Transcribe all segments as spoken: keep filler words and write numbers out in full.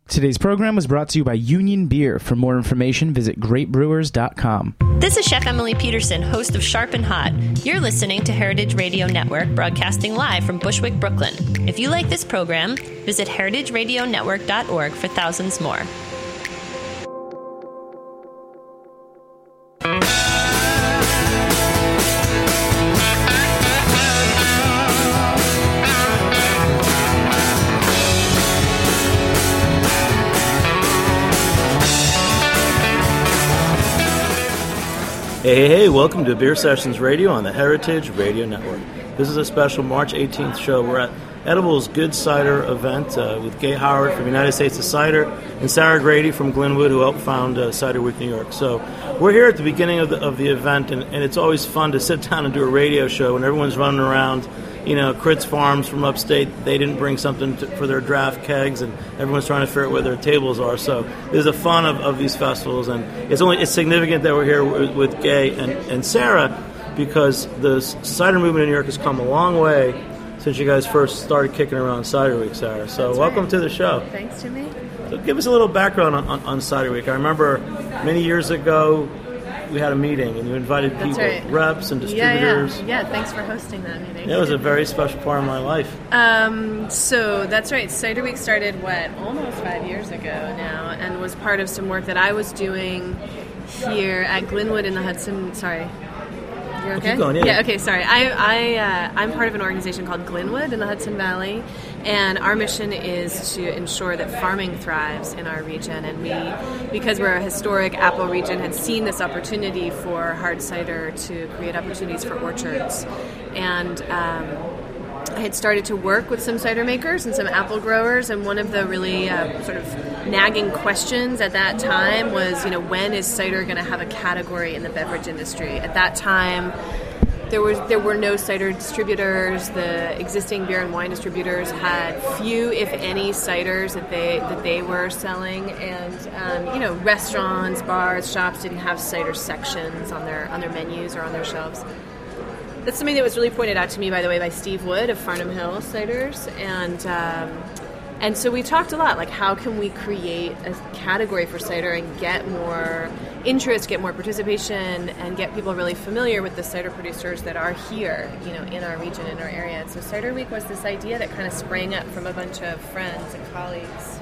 Today's program was brought to you by Union Beer. For more information, visit great brewers dot com. This is Chef Emily Peterson, host of Sharp and Hot. You're listening to Heritage Radio Network, broadcasting live from Bushwick, Brooklyn. If you like this program, visit heritage radio network dot org for thousands more. Hey, hey, hey, welcome to Beer Sessions Radio on the Heritage Radio Network. This is a special March eighteenth show. We're at Edible's Good Cider event uh, with Gay Howard from United States of Cider and Sarah Grady from Glenwood, who helped found uh, Cider Week New York. So we're here at the beginning of the, of the event, and, and it's always fun to sit down and do a radio show when everyone's running around. You know, Critz Farms from upstate, they didn't bring something to, for their draft kegs, and everyone's trying to figure out where their tables are. So there's a fun of, of these festivals, and it's only it's significant that we're here with, with Gay and, and Sarah, because the cider movement in New York has come a long way since you guys first started kicking around Cider Week, Sarah. So That's welcome right. to the show. Thanks, Jimmy. So give us a little background on, on, on Cider Week. I remember many years ago we had a meeting, and you invited That's people, right. reps and distributors. Yeah, yeah. yeah, thanks for hosting that meeting. Yeah, it was a very special part of my life. Um, so that's right. Cider Week started, what, almost five years ago now, and was part of some work that I was doing here at Glenwood in the Hudson. Sorry. You're okay? Keep going, yeah. Yeah, okay, sorry. I, I, uh, I'm part of an organization called Glenwood in the Hudson Valley, and our mission is to ensure that farming thrives in our region. And we, because we're a historic apple region, had seen this opportunity for hard cider to create opportunities for orchards. And um, I had started to work with some cider makers and some apple growers, and one of the really uh, sort of nagging questions at that time was, you know, when is cider going to have a category in the beverage industry? At that time, there was there were no cider distributors. The existing beer and wine distributors had few, if any, ciders that they that they were selling, and um, you know, restaurants, bars, shops didn't have cider sections on their on their menus or on their shelves. That's something that was really pointed out to me, by the way, by Steve Wood of Farnham Hill Ciders, and um, and so we talked a lot, like how can we create a category for cider and get more interest, get more participation, and get people really familiar with the cider producers that are here, you know, in our region, in our area. And so Cider Week was this idea that kind of sprang up from a bunch of friends and colleagues.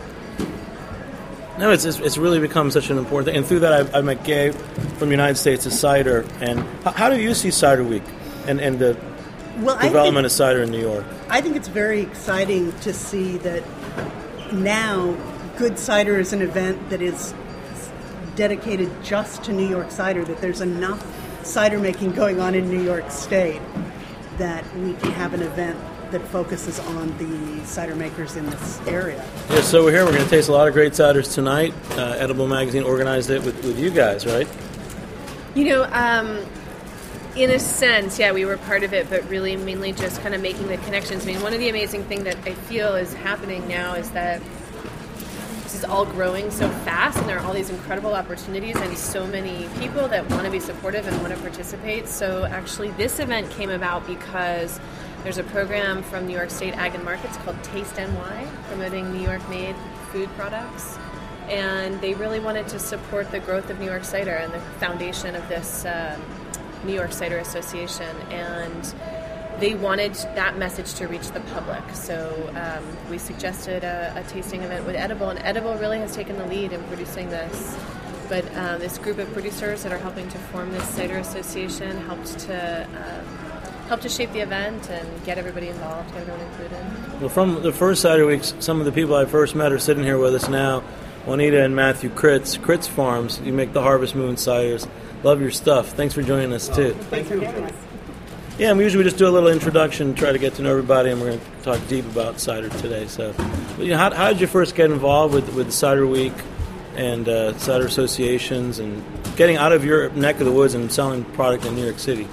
No, it's it's, it's really become such an important thing. And through that, I, I met Gay from United States of Cider. And how, how do you see Cider Week and, and the well, development think, of cider in New York? I think it's very exciting to see that now Good Cider is an event that is dedicated just to New York cider, that there's enough cider making going on in New York State that we can have an event that focuses on the cider makers in this area. Yeah, so we're here. We're going to taste a lot of great ciders tonight. Uh, Edible Magazine organized it with, with you guys, right? You know, um, in a sense, yeah, we were part of it, but really mainly just kind of making the connections. I mean, one of the amazing things that I feel is happening now is that this is all growing so fast, and there are all these incredible opportunities and so many people that want to be supportive and want to participate. So actually this event came about because there's a program from New York State Ag and Markets called Taste N Y, promoting New York-made food products. And they really wanted to support the growth of New York cider and the foundation of this uh, New York Cider Association. And they wanted that message to reach the public. So um, we suggested a, a tasting event with Edible, and Edible really has taken the lead in producing this. But uh, this group of producers that are helping to form this cider association helped to um, help to shape the event and get everybody involved, get everyone included. Well, from the first Cider Weeks, some of the people I first met are sitting here with us now. Juanita and Matthew Critz, Critz Farms. You make the Harvest Moon ciders. Love your stuff. Thanks for joining us, too. Thanks for having us. Yeah, and we usually just do a little introduction, try to get to know everybody, and we're going to talk deep about cider today. So, you know, how, how did you first get involved with with Cider Week and uh, cider associations and getting out of your neck of the woods and selling product in New York City?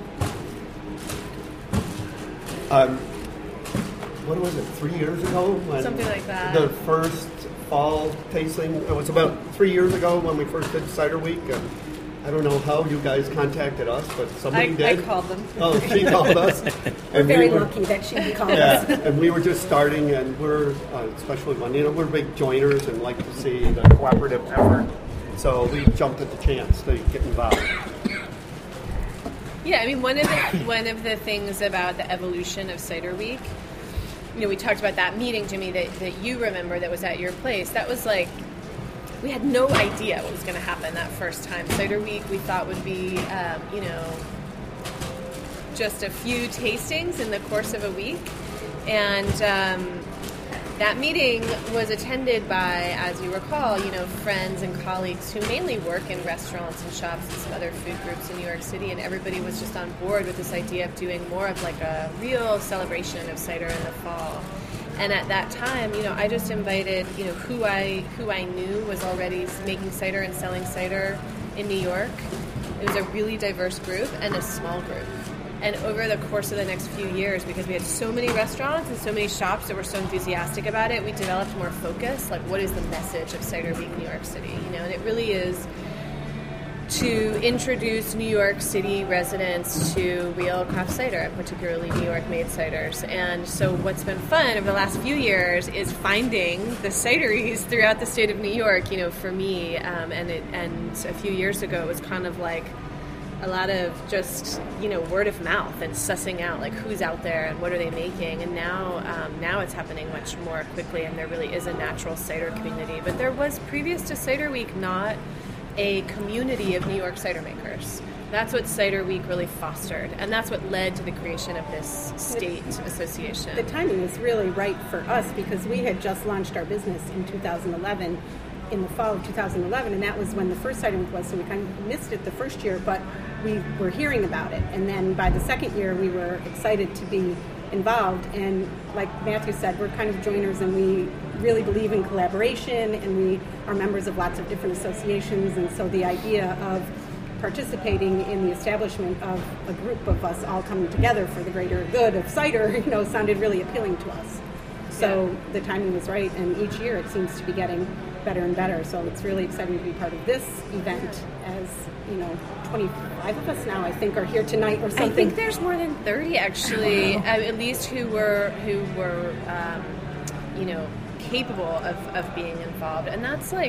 Um, what was it, three years ago? When Something like that. The first fall tasting, it was about three years ago when we first did Cider Week. And, I don't know how you guys contacted us, but somebody I, did. I called them. Oh, she called us. We're And very we were, lucky that she called yeah, us. and we were just starting, and we're, uh, especially when, you know, we're big joiners and like to see the cooperative effort. So we jumped at the chance to get involved. Yeah, I mean, one of the one of the things about the evolution of Cider Week, you know, we talked about that meeting, Jimmy, that, that you remember that was at your place. That was like, we had no idea what was going to happen that first time. Cider Week, we thought would be, um, you know, just a few tastings in the course of a week. And um, that meeting was attended by, as you recall, you know, friends and colleagues who mainly work in restaurants and shops and some other food groups in New York City, and everybody was just on board with this idea of doing more of like a real celebration of cider in the fall. And at that time, you know, I just invited, you know, who I who I knew was already making cider and selling cider in New York. It was a really diverse group and a small group. And over the course of the next few years, because we had so many restaurants and so many shops that were so enthusiastic about it, we developed more focus. Like, what is the message of Cider Week New York City? You know, and it really is to introduce New York City residents to real craft cider, particularly New York-made ciders. And so what's been fun over the last few years is finding the cideries throughout the state of New York. You know, for me, um, and it, and a few years ago, it was kind of like a lot of just, you know, word of mouth and sussing out like who's out there and what are they making. And now um, now it's happening much more quickly, and there really is a natural cider community. But there was, previous to Cider Week, not a community of New York cider makers. That's what Cider Week really fostered, and that's what led to the creation of this state association. The timing was really right for us because we had just launched our business in two thousand eleven, in the fall of two thousand eleven, and that was when the first Cider Week was, so we kind of missed it the first year, but we were hearing about it. And then by the second year, we were excited to be involved, and like Matthew said, we're kind of joiners, and we really believe in collaboration, and we are members of lots of different associations, and so the idea of participating in the establishment of a group of us all coming together for the greater good of cider, you know, sounded really appealing to us. So yeah. The timing was right, and each year it seems to be getting better and better, so it's really exciting to be part of this event. As you know, twenty-five of us now, I think, are here tonight or something. I think there's more than thirty, actually, uh, at least who were, who were um, you know, capable of, of being involved. And that's like,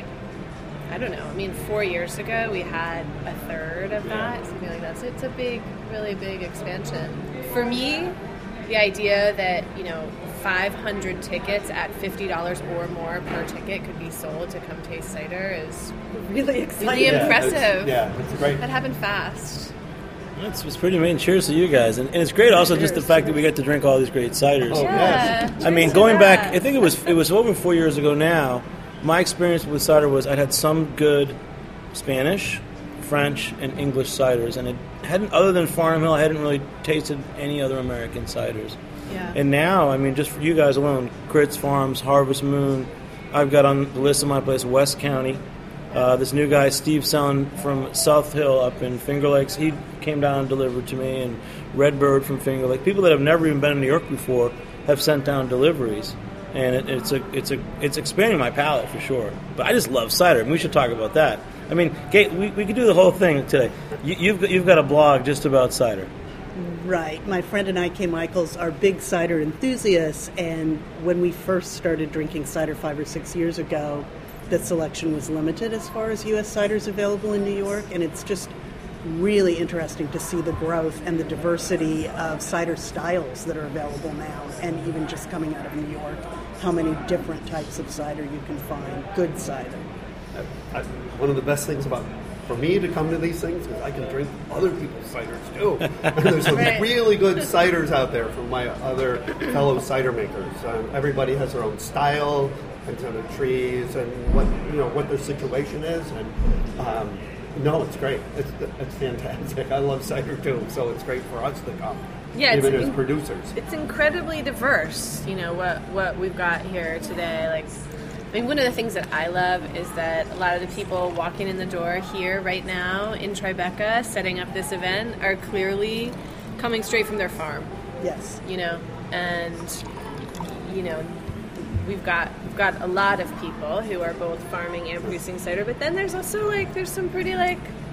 I don't know, I mean, four years ago we had a third of that, something like that. So it's a big, really big expansion. For me, the idea that, you know, five hundred tickets at fifty dollars or more per ticket could be sold to come taste cider is really exciting. Really yeah, impressive. It's, yeah, it's great. That happened fast. It's, it's pretty amazing. Cheers to you guys. And, and it's great also just the fact that we get to drink all these great ciders. Oh, Yeah. yes. I mean, Cheers to going that. back, I think it was it was over four years ago now, my experience with cider was I'd had some good Spanish, French, and English ciders, and it hadn't, other than Farnham Hill, I hadn't really tasted any other American ciders. Yeah. And now, I mean, just for you guys alone, Critz Farms, Harvest Moon, I've got on the list of my place West County. Uh, this new guy, Steve Selland from South Hill up in Finger Lakes, he came down and delivered to me, and Redbird from Finger Lake. People that have never even been in New York before have sent down deliveries. And it, it's a, it's a, it's expanding my palate for sure. But I just love cider, and we should talk about that. I mean, Kate, we, we could do the whole thing today. You, you've got, you've got a blog just about cider. Right. My friend and I, Kay Michaels, are big cider enthusiasts, and when we first started drinking cider five or six years ago, the selection was limited as far as U S ciders available in New York, and it's just really interesting to see the growth and the diversity of cider styles that are available now, and even just coming out of New York, how many different types of cider you can find, good cider. I, I, one of the best things about for me to come to these things is I can drink other people's ciders too. And there's some Right. really good ciders out there from my other fellow cider makers. Um, everybody has their own style and sort of trees and what you know what their situation is, and um, no, it's great. It's it's fantastic. I love cider too, so it's great for us to come, Yeah, even it's as in- producers. It's incredibly diverse, you know, what, what we've got here today. Like, I mean, one of the things that I love is that a lot of the people walking in the door here right now in Tribeca setting up this event are clearly coming straight from their farm, Yes. you know, and, you know, we've got we've got a lot of people who are both farming and producing cider, but then there's also, like, there's some pretty, like,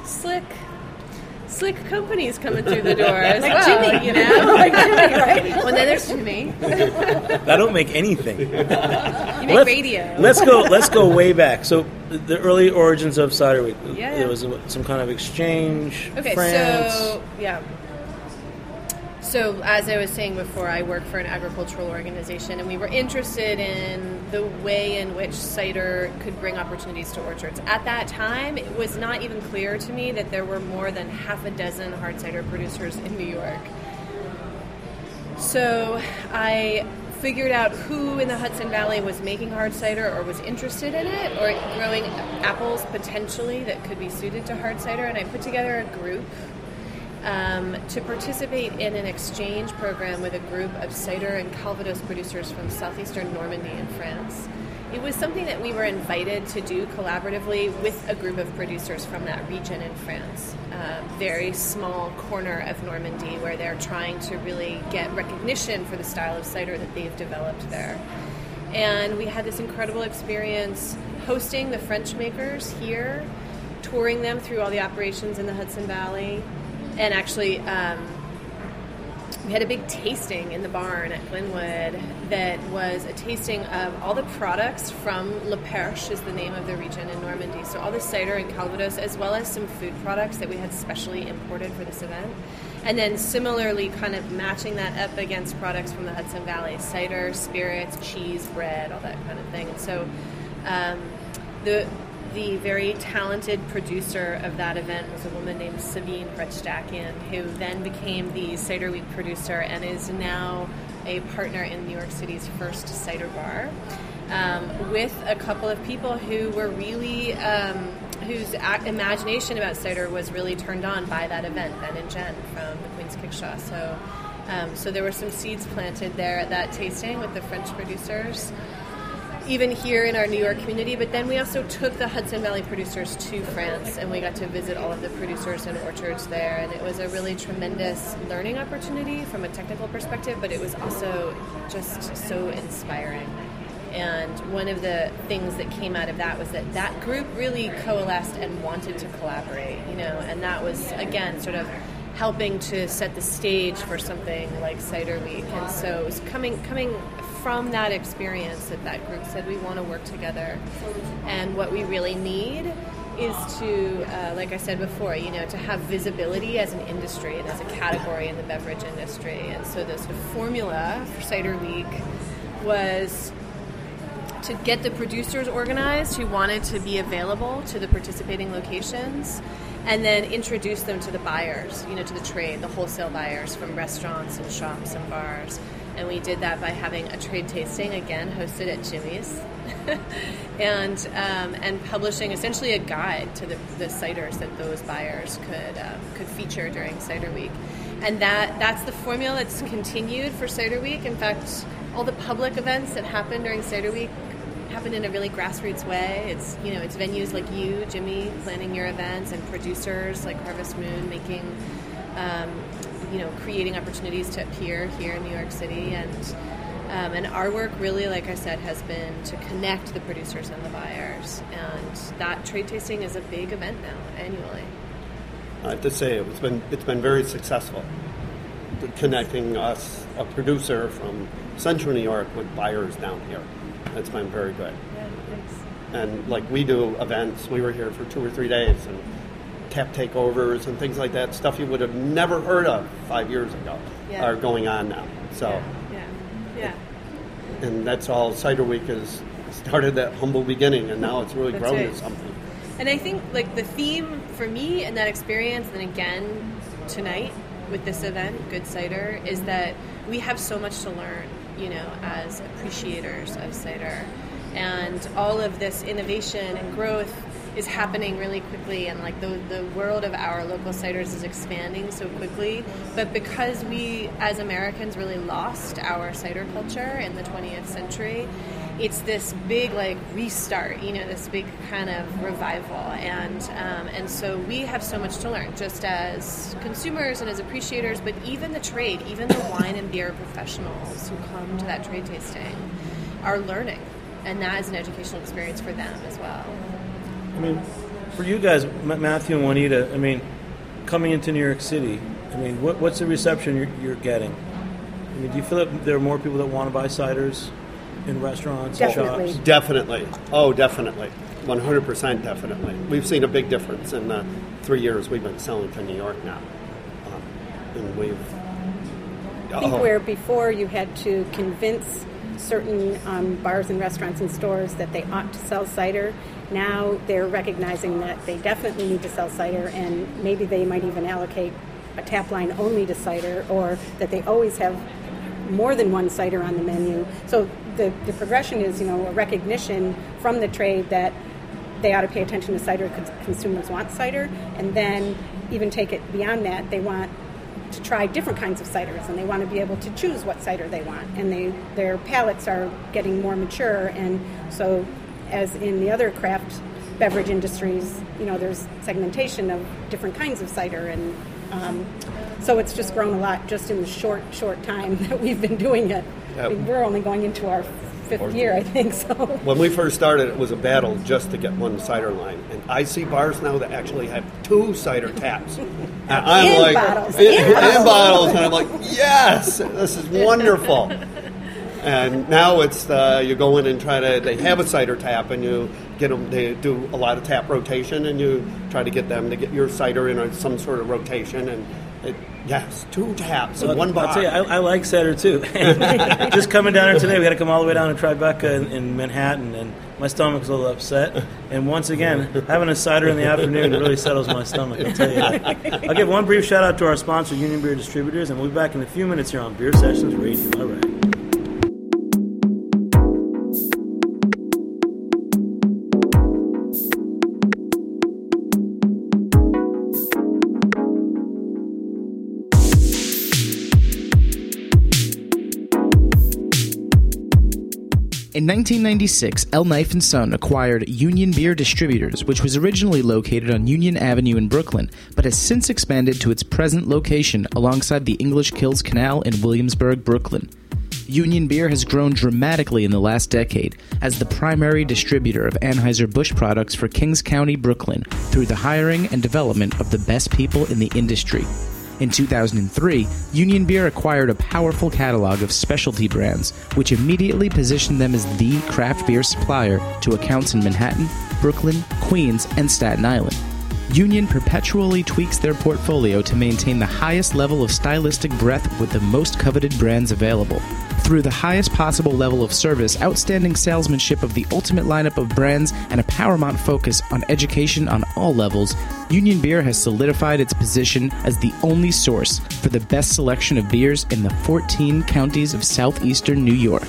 slick, slick companies coming through the door as Like well, Jimmy. you know? Like Jimmy, right? Well, then there's Jimmy. I don't make anything. You make let's, radio. Let's go. Let's go way back. So the early origins of Cider Week. Yeah. It was some kind of exchange. Okay, France. so yeah. So as I was saying before, I work for an agricultural organization, and we were interested in the way in which cider could bring opportunities to orchards. At that time, it was not even clear to me that there were more than half a dozen hard cider producers in New York. So I figured out who in the Hudson Valley was making hard cider or was interested in it, or growing apples potentially that could be suited to hard cider, and I put together a group um, to participate in an exchange program with a group of cider and Calvados producers from southeastern Normandy in France. It was something that we were invited to do collaboratively with a group of producers from that region in France. A very small corner of Normandy where they're trying to really get recognition for the style of cider that they've developed there. And we had this incredible experience hosting the French makers here, touring them through all the operations in the Hudson Valley, and actually um, we had a big tasting in the barn at Glenwood that was a tasting of all the products from Le Perche, is the name of the region in Normandy. So all the cider and Calvados, as well as some food products that we had specially imported for this event. And then similarly kind of matching that up against products from the Hudson Valley, cider, spirits, cheese, bread, all that kind of thing. And so um, the the very talented producer of that event was a woman named Sabine Bretschdakian, who then became the Cider Week producer and is now a partner in New York City's first cider bar, um, with a couple of people who were really, um, whose a- imagination about cider was really turned on by that event, Ben and Jen from the Queen's Kickshaw. So, um, so there were some seeds planted there at that tasting with the French producers, even here in our New York community, but then we also took the Hudson Valley producers to France, and we got to visit all of the producers and orchards there, and it was a really tremendous learning opportunity from a technical perspective, but it was also just so inspiring. And one of the things that came out of that was that that group really coalesced and wanted to collaborate, you know, and that was, again, sort of helping to set the stage for something like Cider Week. And so it was coming coming from that experience that that group said, we want to work together. And what we really need is to, uh, like I said before, you know, to have visibility as an industry and as a category in the beverage industry. And so the sort of formula for Cider Week was to get the producers organized who wanted to be available to the participating locations, and then introduce them to the buyers, you know, to the trade, the wholesale buyers from restaurants and shops and bars. And we did that by having a trade tasting, again, hosted at Jimmy's, and um, and publishing essentially a guide to the, the ciders that those buyers could uh, could feature during Cider Week. And that that's the formula that's continued for Cider Week. In fact, all the public events that happen during Cider Week happen in a really grassroots way. It's, you know, it's venues like you, Jimmy, planning your events, and producers like Harvest Moon making, um, you know, creating opportunities to appear here in New York City. And um, and our work really, like I said, has been to connect the producers and the buyers. And that trade tasting is a big event now, annually. I have to say, it's been it's been very successful, connecting us, a producer from Central New York, with buyers down here. It's been very good. Yeah, thanks. And like we do events, we were here for two or three days, and tap takeovers and things like that, stuff you would have never heard of five years ago, Yeah. are going on now. So, Yeah, yeah. yeah. and that's all Cider Week has started that humble beginning, and now it's really That's grown right. to something. And I think, like, the theme for me and that experience, and again tonight with this event, Good Cider, is that we have so much to learn, you know, as appreciators of cider. And all of this innovation and growth is happening really quickly, and like the the world of our local ciders is expanding so quickly. But because we, as Americans, really lost our cider culture in the twentieth century, it's this big like restart, you know, this big kind of revival, and um, and so we have so much to learn, just as consumers and as appreciators, but even the trade, even the wine and beer professionals who come to that trade tasting are learning, and that is an educational experience for them as well. I mean, for you guys, Matthew and Juanita, I mean, coming into New York City, I mean, what, what's the reception you're, you're getting? I mean, do you feel that there are more people that want to buy ciders in restaurants Definitely. and shops? Definitely. Oh, definitely. one hundred percent definitely. We've seen a big difference in the three years we've been selling to New York now. Um, and we've... I think where before you had to convince certain um, bars and restaurants and stores that they ought to sell cider, now they're recognizing that they definitely need to sell cider, and maybe they might even allocate a tap line only to cider, or that they always have more than one cider on the menu. So the, the progression is, you know, a recognition from the trade that they ought to pay attention to cider because consumers want cider, and then even take it beyond that, they want to try different kinds of ciders, and they want to be able to choose what cider they want, and they their palates are getting more mature, and so as in the other craft beverage industries, you know, there's segmentation of different kinds of cider, and um, so it's just grown a lot just in the short, short time that we've been doing it. Yep. I mean, we're only going into our fifth year, I think, so. When we first started, it was a battle just to get one cider line. And I see bars now that actually have two cider taps. And I'm In like, bottles. In, In in bottles. bottles. And I'm like, yes, this is wonderful. And now it's, uh, you go in and try to, they have a cider tap, and you get them, they do a lot of tap rotation, and you try to get them to get your cider in a, some sort of rotation. And it, yes, two taps in one bar. I'll tell you, I, I like cider too. Just coming down here today, we had to come all the way down to Tribeca in, in Manhattan, and my stomach's a little upset. And once again, having a cider in the afternoon really settles my stomach, I'll tell you that. I'll give one brief shout out to our sponsor, Union Beer Distributors, and we'll be back in a few minutes here on Beer Sessions Radio. All right. In nineteen ninety-six, El Knife and Son acquired Union Beer Distributors, which was originally located on Union Avenue in Brooklyn, but has since expanded to its present location alongside the English Kills Canal in Williamsburg, Brooklyn. Union Beer has grown dramatically in the last decade as the primary distributor of Anheuser-Busch products for Kings County, Brooklyn, through the hiring and development of the best people in the industry. In two thousand three, Union Beer acquired a powerful catalog of specialty brands, which immediately positioned them as the craft beer supplier to accounts in Manhattan, Brooklyn, Queens, and Staten Island. Union perpetually tweaks their portfolio to maintain the highest level of stylistic breadth with the most coveted brands available. Through the highest possible level of service, outstanding salesmanship of the ultimate lineup of brands, and a paramount focus on education on all levels, Union Beer has solidified its position as the only source for the best selection of beers in the fourteen counties of southeastern New York.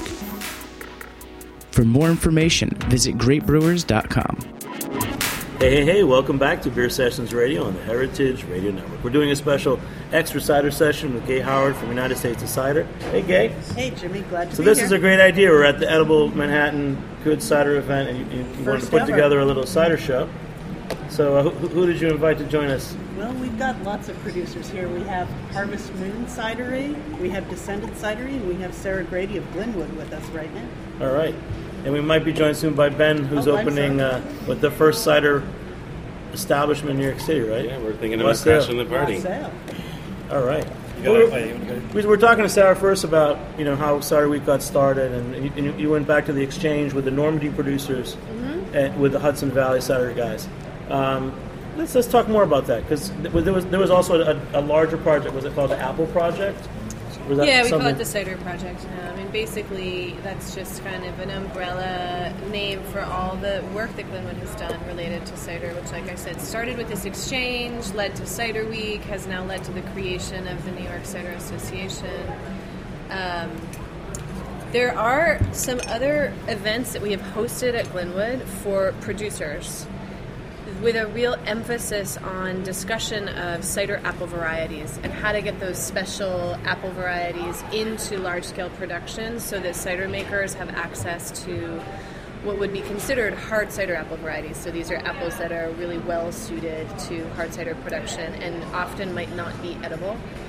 For more information, visit great brewers dot com. Hey, hey, hey, welcome back to Beer Sessions Radio on the Heritage Radio Network. We're doing a special extra cider session with Gay Howard from United States of Cider. Hey, Gay. Hey, Jimmy, glad to So be here. this is a great idea. We're at the Edible Manhattan Good Cider event, and you, you wanted to First put ever. together a little cider show. So uh, who, who did you invite to join us? Well, we've got lots of producers here. We have Harvest Moon Cidery, we have Descendant Cidery, and we have Sarah Grady of Glenwood with us right now. All right. And we might be joined soon by Ben, who's Oh, I'm opening sorry. uh, with the first cider establishment in New York City, right? Yeah, we're thinking about Wassail. crashing the party. Wassail. All right. You got Well, it. we we were talking to Sarah first about, you know, how Cider Week got started, and you, and you went back to the exchange with the Normandy producers and with the Hudson Valley cider guys. Um, let's let's talk more about that, because there was there was also a, a larger project. Was it called the Apple Project? Was that Yeah, we call something- it the Cider Project now. I mean, basically, that's just kind of an umbrella name for all the work that Glenwood has done related to cider, which, like I said, started with this exchange, led to Cider Week, has now led to the creation of the New York Cider Association. Um, there are some other events that we have hosted at Glenwood for producers, with a real emphasis on discussion of cider apple varieties and how to get those special apple varieties into large-scale production so that cider makers have access to what would be considered hard cider apple varieties. So these are apples that are really well suited to hard cider production and often might not be edible.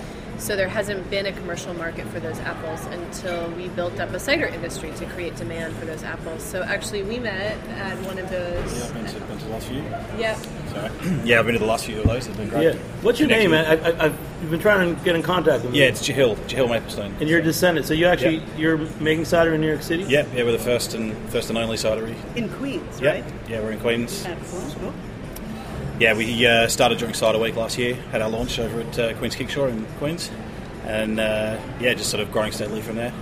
So there hasn't been a commercial market for those apples until we built up a cider industry to create demand for those apples. So actually we met at one of those. Yeah, I've been to, been to the last few. Yeah. Sorry. Yeah, I've been to the last few of those. They've been great. Yeah. What's your name, man? I, I, I've you've been trying to get in contact with me. Yeah, it's Jahil, Jahil Maplestone. And you're a descendant, so you actually Yep. you're making cider in New York City? Yeah, yeah, we're the first and first and only cidery. In Queens, Yeah, right? yeah, we're in Queens. Excellent. Cool. Yeah, we uh, started during Cider Week last year. Had our launch over at uh, Queen's Kickshaw in Queens, and uh, yeah, just sort of growing steadily from there.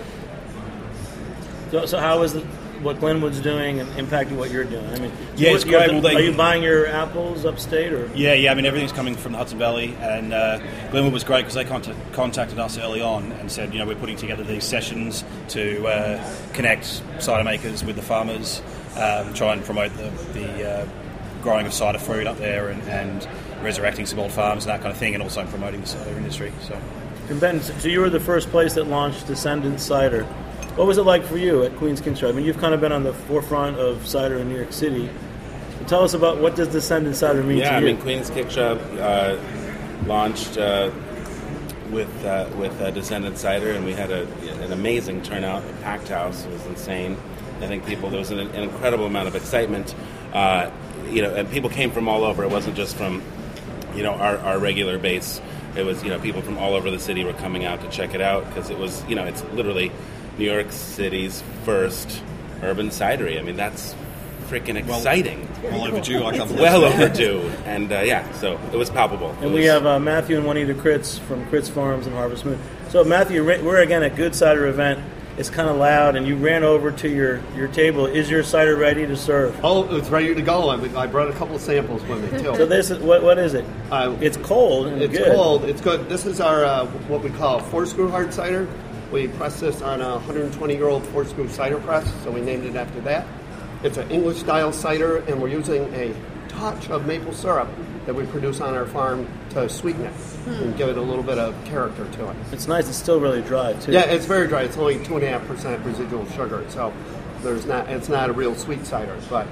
So, so how is the, what Glenwood's doing and impacting what you're doing? I mean, Yeah, what- it's you have great. to- Well, they- are you buying your apples upstate or? Yeah, yeah. I mean, everything's coming from the Hudson Valley, and uh, Glenwood was great because they contact, contacted us early on and said, you know, we're putting together these sessions to uh, connect cider makers with the farmers, um, try and promote the, the uh, growing of cider fruit up there, and, and resurrecting some old farms and that kind of thing, and also promoting the cider industry. So, And Ben, so you were the first place that launched Descendant Cider. What was it like for you at Queen's Kingshaw? I mean, you've kind of been on the forefront of cider in New York City. Tell us about what does Descendant Cider mean Yeah, to I you? mean, Queen's Kickshaw uh, launched uh, with uh, with uh, Descendant Cider, and we had a, an amazing turnout. A packed house. It was insane. I think people there was an, an incredible amount of excitement. Uh, you know, and people came from all over. It wasn't just from you know our, our regular base. It was you know people from all over the city were coming out to check it out because it was you know it's literally New York City's first urban cidery. I mean, that's freaking exciting. well overdue. I can't believe Well it. overdue. And uh, yeah, so it was palpable. It And we was- have uh, Matthew and Juanita Kritz from Kritz Farms and Harvest Moon. So, Matthew, we're again at Good Cider event. It's kind of loud, and you ran over to your, your table. Is your cider ready to serve? Oh, it's ready to go. I, I brought a couple of samples with me too. So this is what what is it? Uh, it's cold and It's good. cold. It's good. This is our uh, what we call four screw hard cider. We press this on a one hundred twenty year old four screw cider press, so we named it after that. It's an English style cider, and we're using a touch of maple syrup that we produce on our farm to sweeten it and give it a little bit of character to it. It's nice. It's still really dry too. Yeah, it's very dry. It's only two and a half percent residual sugar, so there's not. It's not a real sweet cider, but.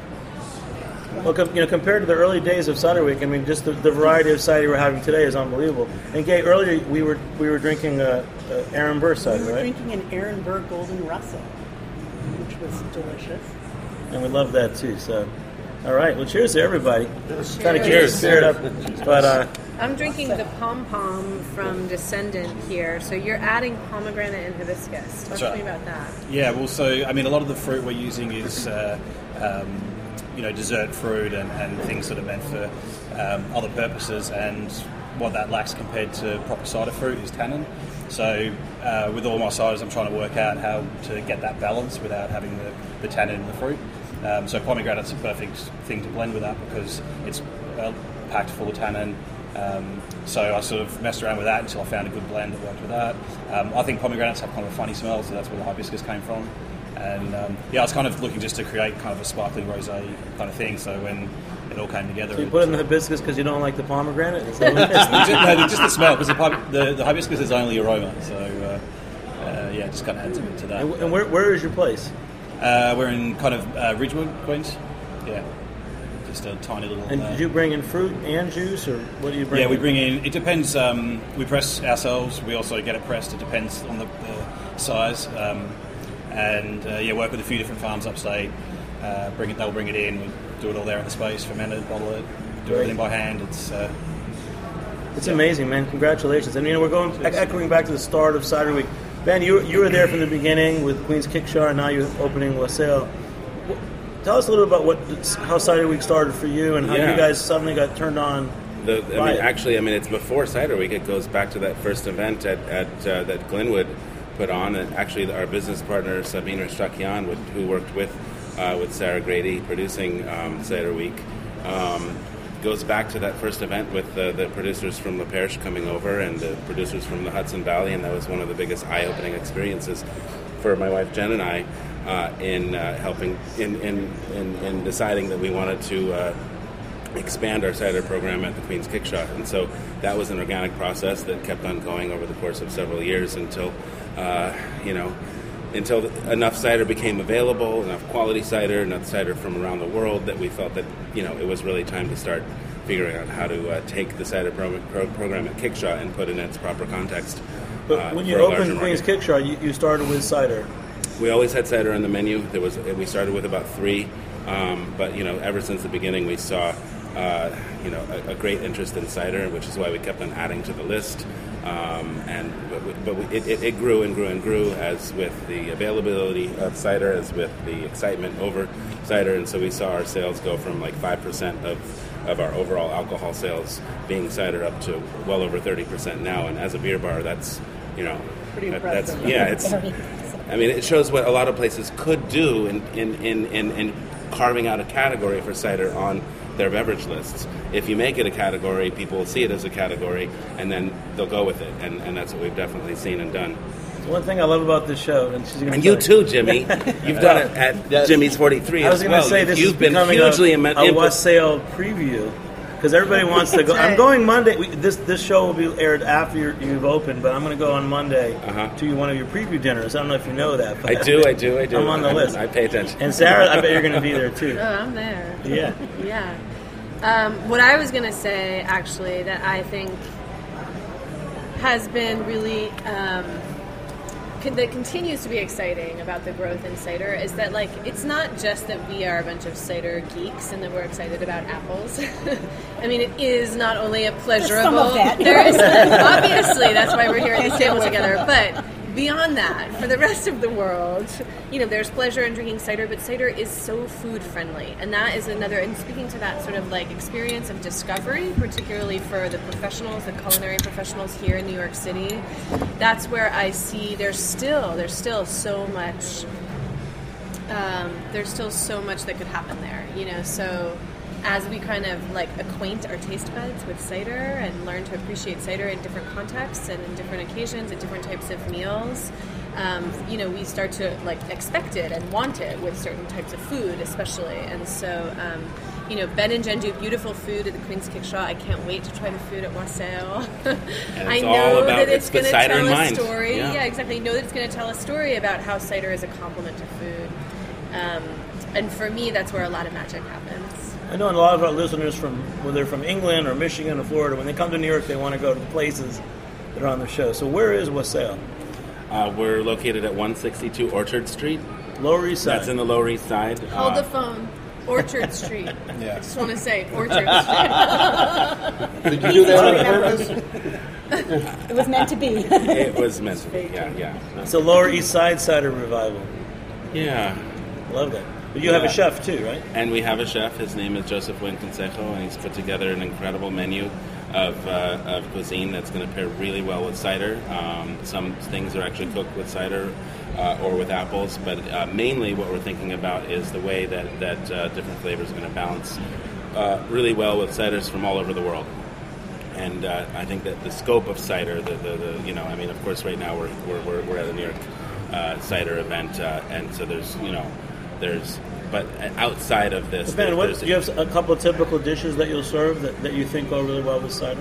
Well, com- you know, compared to the early days of Cider Week, I mean, just the, the variety of cider we're having today is unbelievable. And Gay, earlier we were we were drinking uh, uh, Aaron Burr cider, We were right? drinking an Aaron Burr Golden Russell, which was delicious. And we love that too. So, all right. Well, cheers to everybody. Trying to keep the Cheers. spirit up, but uh, I'm drinking the pom pom from Descendant here. So you're adding pomegranate and hibiscus. Talk That's to right. me about that. Yeah, well, so I mean, a lot of the fruit we're using is, uh, um, you know, dessert fruit and, and things that are meant for um, other purposes, and what that lacks compared to proper cider fruit is tannin. So uh, with all my ciders, I'm trying to work out how to get that balance without having the, the tannin in the fruit. Um, so pomegranate's a perfect thing to blend with that because it's uh, packed full of tannin. Um, so I sort of messed around with that until I found a good blend that worked with that. Um, I think pomegranates have kind of a funny smell, so that's where the hibiscus came from. And um, yeah, I was kind of looking just to create kind of a sparkling rosé kind of thing. So when it all came together, so you it- put in the hibiscus because you don't like the pomegranate. Is that what it is? just, no, just the smell, because the, pub- the, the hibiscus is only aroma. So uh, uh, yeah, just kind of adds a bit to that. And, and where, where is your place? Uh, we're in kind of uh, Ridgewood, Queens. Yeah, just a tiny little. And uh, did you bring in fruit and juice, or what do you bring? Yeah, we in? bring in. It depends. Um, we press ourselves. We also get it pressed. It depends on the, the size. Um, and uh, yeah, work with a few different farms upstate. Uh, bring it. They'll bring it in. We do it all there in the space. Ferment it, bottle it, do everything by hand. It's. Uh, It's amazing, man. Congratulations. And you know, we're going echoing back to the start of Cider Week. Ben, you you were there from the beginning with Queen's Kickshaw, and now you're opening Wassail. Tell us a little about what how Cider Week started for you, and how Yeah. you guys suddenly got turned on. The, I Right. mean, actually, I mean, it's before Cider Week. It goes back to that first event at, at uh, that Glenwood put on, and actually, our business partner Sabine Rastrakian, would- who worked with uh, with Sarah Grady producing um, Cider Week, um, goes back to that first event with the, the producers from La Perche coming over and the producers from the Hudson Valley, and that was one of the biggest eye-opening experiences for my wife Jen and I uh, in uh, helping in, in, in, in deciding that we wanted to. Uh, expand our cider program at the Queen's Kickshaw. And so that was an organic process that kept on going over the course of several years until, uh, you know, until enough cider became available, enough quality cider, enough cider from around the world, that we felt that, you know, it was really time to start figuring out how to uh, take the cider pro- pro- program at Kickshaw and put it in its proper context. But uh, when you for a larger opened Queen's market. Kickshaw, you, you started with cider. We always had cider on the menu. There was we started with about three, um, but you know, ever since the beginning, we saw uh, you know a, a great interest in cider, which is why we kept on adding to the list. Um, and but, we, but we, it, it, it grew and grew and grew as with the availability of cider, as with the excitement over cider, and so we saw our sales go from like five percent of of our overall alcohol sales being cider up to well over thirty percent now. And as a beer bar, that's you know Pretty that, that's impressive. yeah, it's. I mean, it shows what a lot of places could do in in, in, in, in carving out a category for cider on their beverage lists. If you make it a category, people will see it as a category, and then they'll go with it. And, and that's what we've definitely seen and done. One thing I love about this show, and she's going And you too, Jimmy. You've done it at Yes. Jimmy's forty-three I was as going to well. say this You've is been becoming hugely a, im- a impl- wassail preview because everybody wants to go. I'm going Monday. We, this this show will be aired after you're, you've opened, but I'm going to go on Monday Uh-huh. to one of your preview dinners. I don't know if you know that. But I do, I do, I do. I'm on the I- list. I pay attention. And Sarah, I bet you're going to be there too. Oh, I'm there. Yeah. Yeah. Um, what I was going to say, actually, that I think has been really, um, con- that continues to be exciting about the growth in cider is that, like, it's not just that we are a bunch of cider geeks and that we're excited about apples. I mean, it is not only a pleasurable... Some of that. There is, obviously, that's why we're here at this table together, but... Beyond that, for the rest of the world, you know, there's pleasure in drinking cider, but cider is so food friendly, and that is another. And speaking to that sort of like experience of discovery, particularly for the professionals, the culinary professionals here in New York City, that's where I see there's still there's still so much. Um, there's still so much that could happen there, you know. So as we kind of like acquaint our taste buds with cider and learn to appreciate cider in different contexts and in different occasions and different types of meals, um, you know, we start to like expect it and want it with certain types of food, especially. And so, um, you know, Ben and Jen do beautiful food at the Queen's Kickshaw. I can't wait to try the food at Wassail. I it's know all about- that it's it's the going to cider tell in a mind. story. Yeah. Yeah, exactly. I know that it's going to tell a story about how cider is a complement to food. Um, and for me, that's where a lot of magic happens. I know a lot of our listeners from, whether they're from England or Michigan or Florida, when they come to New York, they want to go to the places that are on the show. So where is Wassail? Uh, we're located at one sixty-two Orchard Street. Lower East Side. That's in the Lower East Side. Hold Uh, the phone. Orchard Street. Yeah. I just want to say Orchard Street. Did you do that on purpose? It was meant to be. It was meant to be, yeah, yeah. It's a Lower East Side cider revival. Yeah. Love that. But you have a Yeah. chef too, right? And we have a chef. His name is Joseph Winconsejo, and he's put together an incredible menu of, uh, of cuisine that's going to pair really well with cider. Um, some things are actually cooked with cider uh, or with apples, but uh, mainly what we're thinking about is the way that, that uh, different flavors are going to balance uh, really well with ciders from all over the world. And uh, I think that the scope of cider, the, the, the you know, I mean, of course, right now we're we're, we're, we're at a New York uh, cider event, uh, and so there's, you know, there's, but outside of this, Ben, there- what, there's do you have a couple of typical dishes that you'll serve that, that you think go really well with cider?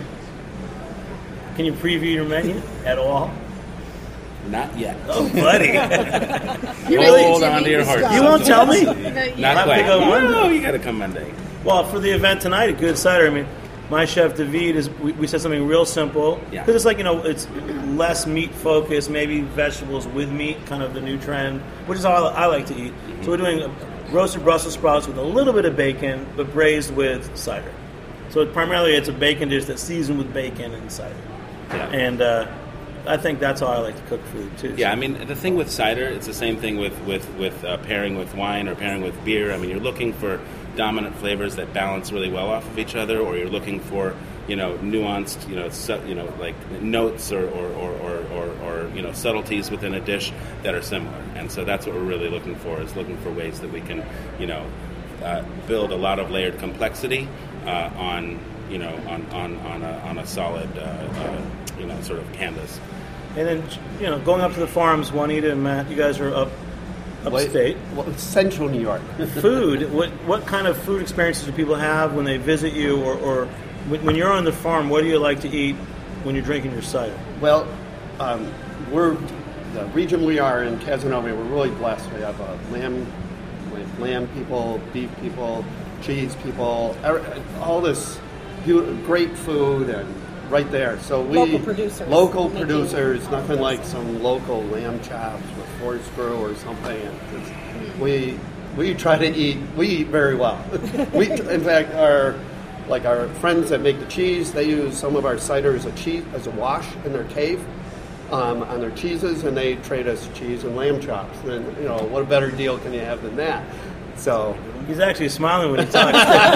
Can you preview your menu at all? not yet. Oh, buddy. You Hold ready, on to your Jimmy? heart. You won't tell me? No, Not yeah. quite. to go Monday. No, you got to come Monday. Well, for the event tonight at Good Cider, I mean, my chef David is. We, we said something real simple Yeah. because it's like, you know, it's less meat focused, maybe vegetables with meat, kind of the new trend, which is all I like to eat. Mm-hmm. So we're doing a roasted Brussels sprouts with a little bit of bacon, but braised with cider. So it, primarily, it's a bacon dish that's seasoned with bacon and cider. Yeah. And uh, I think that's how I like to cook food too. Yeah, I mean, the thing with cider, it's the same thing with with with uh, pairing with wine or pairing with beer. I mean, you're looking for dominant flavors that balance really well off of each other, or you're looking for, you know, nuanced, you know, su- you know, like notes or or, or, or, or or you know, subtleties within a dish that are similar. And so that's what we're really looking for, is looking for ways that we can, you know, uh, build a lot of layered complexity uh, on, you know, on on on a, on a solid, uh, uh, you know, sort of canvas. And then, you know, going up to the farms, Juanita and Matt, you guys are up upstate. Well, Central New York. Food. What what kind of food experiences do people have when they visit you, or, or when, when you're on the farm? What do you like to eat when you're drinking your cider? Well, um, we're the region we are in, Casanova, we're really blessed. We have uh, lamb, we have lamb people, beef people, cheese people, all this beautiful, great food, and right there. So we local producers, local producers, nothing like some local lamb chops with four screw or something. And we we try to eat. We eat very well. we, in fact, our like our friends that make the cheese, they use some of our cider as a cheese as a wash in their cave um, on their cheeses, and they trade us cheese and lamb chops. And you know, what a better deal can you have than that? So he's actually smiling when he talks.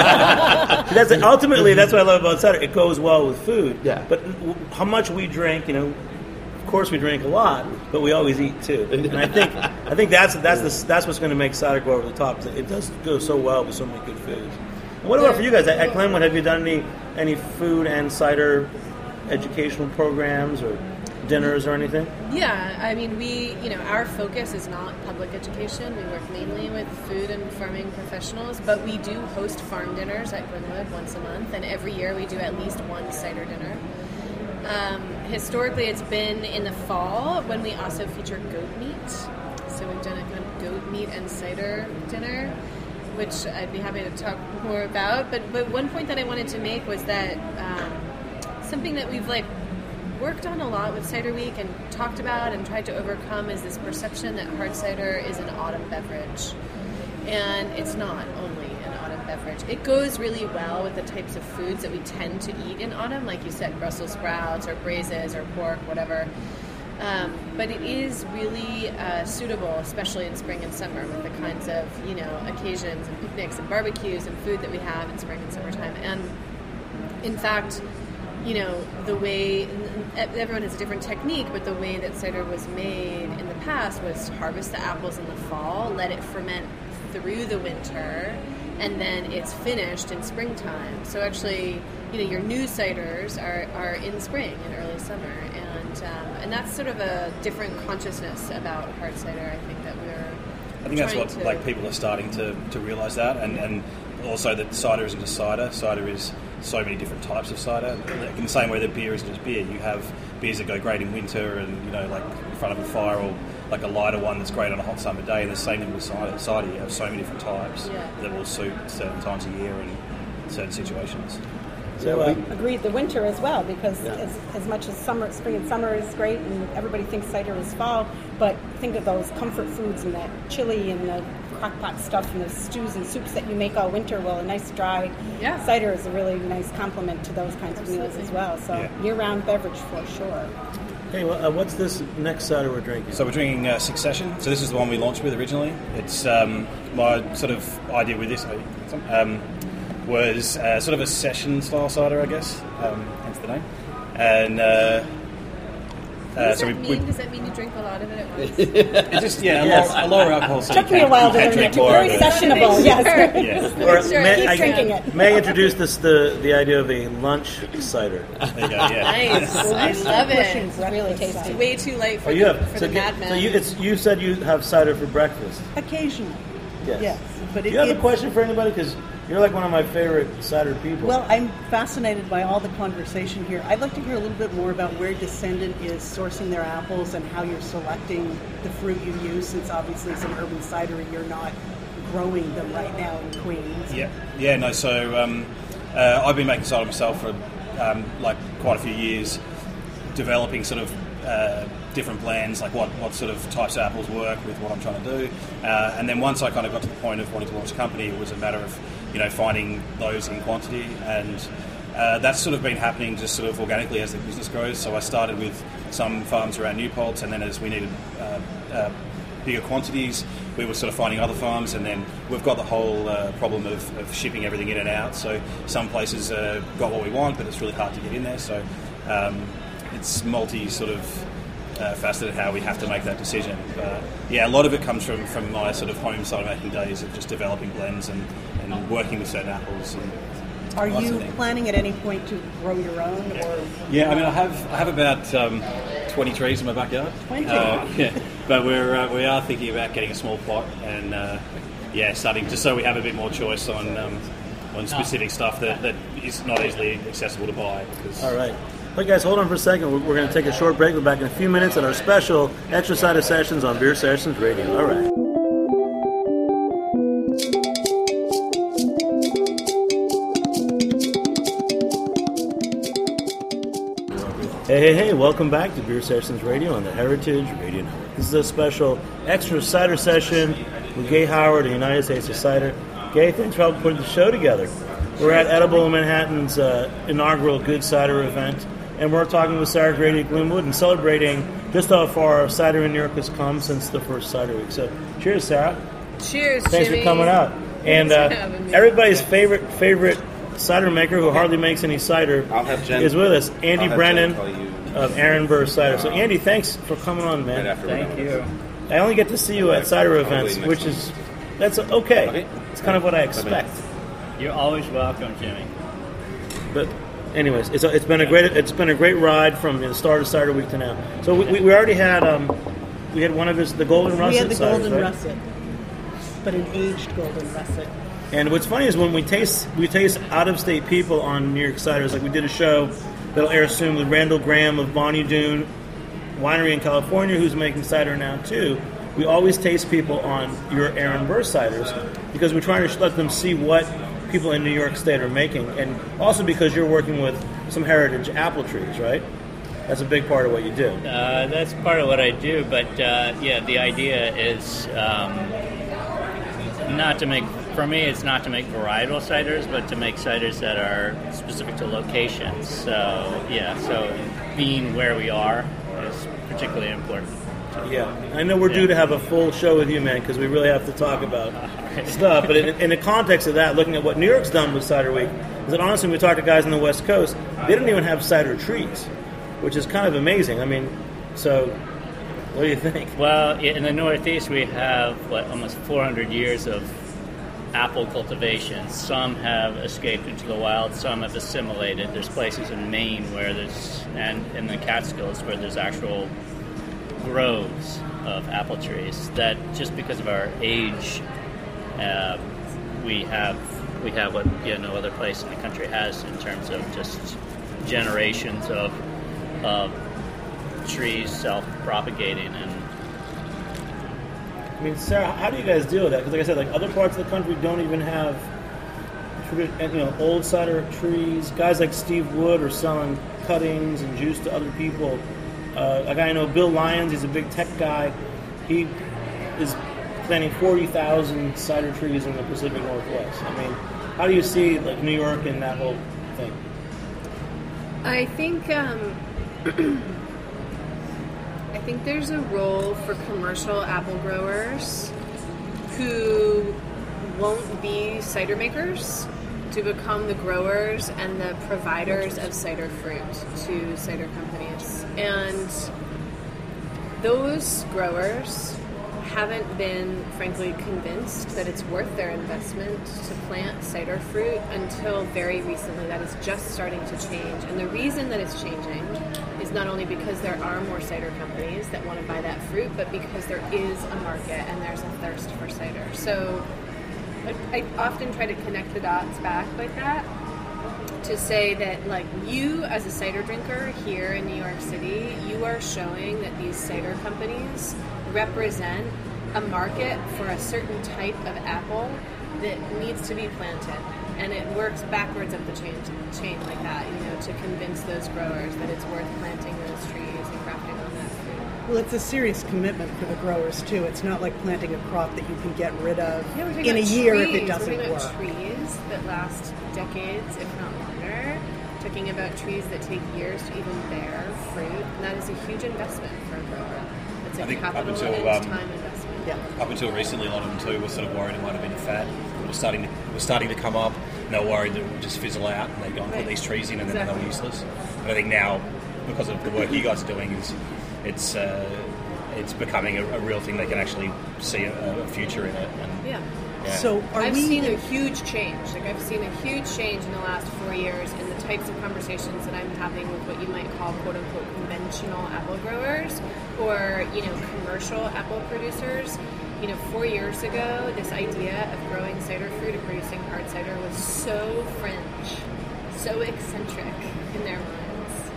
That's ultimately that's what I love about cider. It goes well with food. Yeah. But how much we drink, you know, of course we drink a lot, but we always eat too. And I think I think that's that's the, that's what's going to make cider go over the top. It does go so well with so many good foods. And what about for you guys at, at Glenwood? Have you done any any food and cider educational programs or dinners or anything? Yeah, I mean, we, you know, our focus is not public education. We work mainly with food and farming professionals, but we do host farm dinners at Glenwood once a month, and every year we do at least one cider dinner. Um, historically, it's been in the fall when we also feature goat meat. So we've done a kind of goat meat and cider dinner, which I'd be happy to talk more about. But but one point that I wanted to make was that um, something that we've like worked on a lot with Cider Week and talked about and tried to overcome is this perception that hard cider is an autumn beverage. And it's not only an autumn beverage. It goes really well with the types of foods that we tend to eat in autumn, like you said, Brussels sprouts or braises or pork, whatever. Um, but it is really uh, suitable, especially in spring and summer, with the kinds of, you know, occasions and picnics and barbecues and food that we have in spring and summertime. And in fact, you know, the way, everyone has a different technique, but the way that cider was made in the past was harvest the apples in the fall, let it ferment through the winter, and then it's finished in springtime. So actually, you know, your new ciders are, are in spring and early summer, and um, and that's sort of a different consciousness about hard cider, I think, that we're I think that's what to... like people are starting to, to realise that, and, and also that cider isn't just cider. Cider is so many different types of cider. Like in the same way that beer isn't just beer. You have beers that go great in winter and, you know, like in front of a fire, or like a lighter one that's great on a hot summer day. And the same thing with cider. Cider, you have so many different types yeah. that will suit certain times of year and certain situations. So, uh, Agreed, the winter as well, because Yeah. as, as much as summer, spring and summer is great, and everybody thinks cider is fall, but think of those comfort foods and that chili and the crock pot stuff and the stews and soups that you make all winter. Well, a nice dry Yeah. cider is a really nice complement to those kinds of meals as well. So Yeah. year-round beverage for sure. hey, well, uh, what's this next cider we're drinking? So we're drinking uh, Succession. So this is the one we launched with originally. It's um, my sort of idea with this um, was uh, sort of a session style cider, I guess, um, hence the name. And uh, What uh, does so that we, mean? we Does that mean you drink a lot of it at once? it's just yeah, a, Yes. lower, a lower alcohol. So Took you me a can- while you to can learn drink that. more Very of it. sessionable, yes. Yeah. Or Sure, may, keep I, drinking it. May I introduce this the the idea of a lunch cider? There you go. Yeah. Nice. I love Pushing it. breakfast Really It's tasty. way too late for, Oh, you the, have for so, the get- Mad Men. so you it's you said you have cider for breakfast. Occasionally, Yes. yes. But Do it, you have a it- question for anybody? Because you're like one of my favorite cider people. Well, I'm fascinated by all the conversation here. I'd like to hear a little bit more about where Descendant is sourcing their apples and how you're selecting the fruit you use, since obviously as an urban cidery, you're not growing them right now in Queens. Yeah, yeah, no. So um, uh, I've been making cider myself for um, like quite a few years, developing sort of uh, different blends, like what, what sort of types of apples work with what I'm trying to do. Uh, and then once I kind of got to the point of wanting to launch a company, it was a matter of, you know, finding those in quantity, and uh, that's sort of been happening just sort of organically as the business grows. So I started with some farms around Newport, and then as we needed uh, uh, bigger quantities, we were sort of finding other farms, and then we've got the whole uh, problem of, of shipping everything in and out. So some places uh, got what we want, but it's really hard to get in there. So um, it's multi sort of uh, faceted how we have to make that decision. But yeah, a lot of it comes from, from my sort of home cider making days of just developing blends and, and working with certain apples. And Are lots of you things. planning at any point to grow your own? Or Yeah, I mean, I have I have about um, twenty trees in my backyard. twenty? Uh, yeah, but we're uh, we are thinking about getting a small plot and uh, yeah, starting just so we have a bit more choice on um, on specific stuff that, that is not easily accessible to buy. Because All right. Okay, guys, hold on for a second. We're, we're going to take a short break. We're back in a few minutes at our special Extra Cider Sessions on Beer Sessions Radio. All right. Hey, hey, hey, welcome back to Beer Sessions Radio on the Heritage Radio Network. This is a special Extra Cider Session with Gay Howard of the United States of Cider. Gay, thanks for helping put the show together. We're at Edible Manhattan's uh, inaugural Good Cider event, and we're talking with Sarah Grady at Glenwood and celebrating just how far cider in New York has come since the first cider week. So, cheers, Sarah. Cheers, Thanks Jimmy. for coming out. And uh, everybody's favorite favorite cider maker who hardly makes any cider I'll have Jen, is with us, Andy Brennan you. of Aaron Burr Cider. So, Andy, thanks for coming on, man. Right Thank you. I only get to see you at cider events, which is that's okay. Okay. It's kind of what I expect. You're always welcome, Jimmy. But, anyways, it's a, it's been a great it's been a great ride from the start of Cider Week to now. So we, we already had um we had one of his the Golden Russet. We had the ciders, Golden right? Russet, but an aged Golden Russet. And what's funny is when we taste we taste out of state people on New York ciders. Like we did a show that'll air soon with Randall Graham of Bonnie Doon Winery in California, who's making cider now too. We always taste people on your Aaron Burr ciders because we're trying to let them see what people in New York State are making, and also because you're working with some heritage apple trees, right? That's a big part of what you do. Uh, that's part of what I do, but uh, yeah, the idea is um, not to make, for me, it's not to make varietal ciders, but to make ciders that are specific to locations. So, yeah, so being where we are is particularly important. Yeah, I know we're due Yeah. to have a full show with you, man, because we really have to talk about stuff. But in, in the context of that, looking at what New York's done with Cider Week, is that honestly, when we talk to guys on the West Coast, they don't even have cider trees, which is kind of amazing. I mean, so what do you think? Well, in the Northeast, we have what, almost four hundred years of apple cultivation. Some have escaped into the wild, some have assimilated. There's places in Maine where there's, and in the Catskills where there's actual groves of apple trees that just because of our age, uh, we have we have what you know, no other place in the country has in terms of just generations of of trees self-propagating. And I mean, Sarah, how do you guys deal with that? Because, like I said, like other parts of the country don't even have, you know, old cider trees. Guys like Steve Wood are selling cuttings and juice to other people. Uh, a guy I know, Bill Lyons, he's a big tech guy. He is planting forty thousand cider trees in the Pacific Northwest. I mean, how do you see like New York and that whole thing? I think um, I think there's a role for commercial apple growers who won't be cider makers to become the growers and the providers of cider fruit to cider companies. And those growers haven't been, frankly, convinced that it's worth their investment to plant cider fruit until very recently. That is just starting to change. And the reason that it's changing is not only because there are more cider companies that want to buy that fruit, but because there is a market and there's a thirst for cider. So I often try to connect the dots back like that to say that, like, you as a cider drinker here in New York City, you are showing that these cider companies represent a market for a certain type of apple that needs to be planted. And it works backwards up the chain, chain like that, you know, to convince those growers that it's worth planting those trees and grafting on that fruit. Well, it's a serious commitment for the growers, too. It's not like planting a crop that you can get rid of Yeah, we're talking in a about year trees. if it doesn't We're talking work. about trees that last decades, if not longer. Talking about trees that take years to even bear fruit. And that is a huge investment for a grower. It's a I think up capital until, and um, time investment. Yeah. Up until recently, a lot of them too were sort of worried it might have been a fad. It was starting to, it was starting to come up, and they were worried that it would just fizzle out, and they'd go and Right. put these trees in, and then Exactly. they were useless. But I think now, because of the work you guys are doing, is it's uh, it's becoming a, a real thing. They can actually see a, a future in it. And, Yeah. yeah. So are I've we... seen a huge change. Like, I've seen a huge change in the last four years in the types of conversations that I'm having with what you might call quote-unquote conventional apple growers or, you know, commercial apple producers. You know, four years ago, this idea of growing cider fruit and producing hard cider was so fringe, so eccentric in their minds.